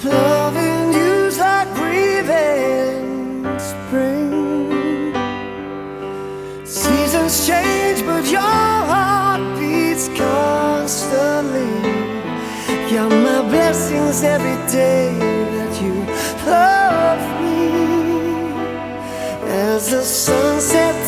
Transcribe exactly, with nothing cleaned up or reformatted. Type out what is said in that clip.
Loving you's like breathing spring. Seasons change, but your heart beats constantly. You're my blessings every day that you love me. As the sun sets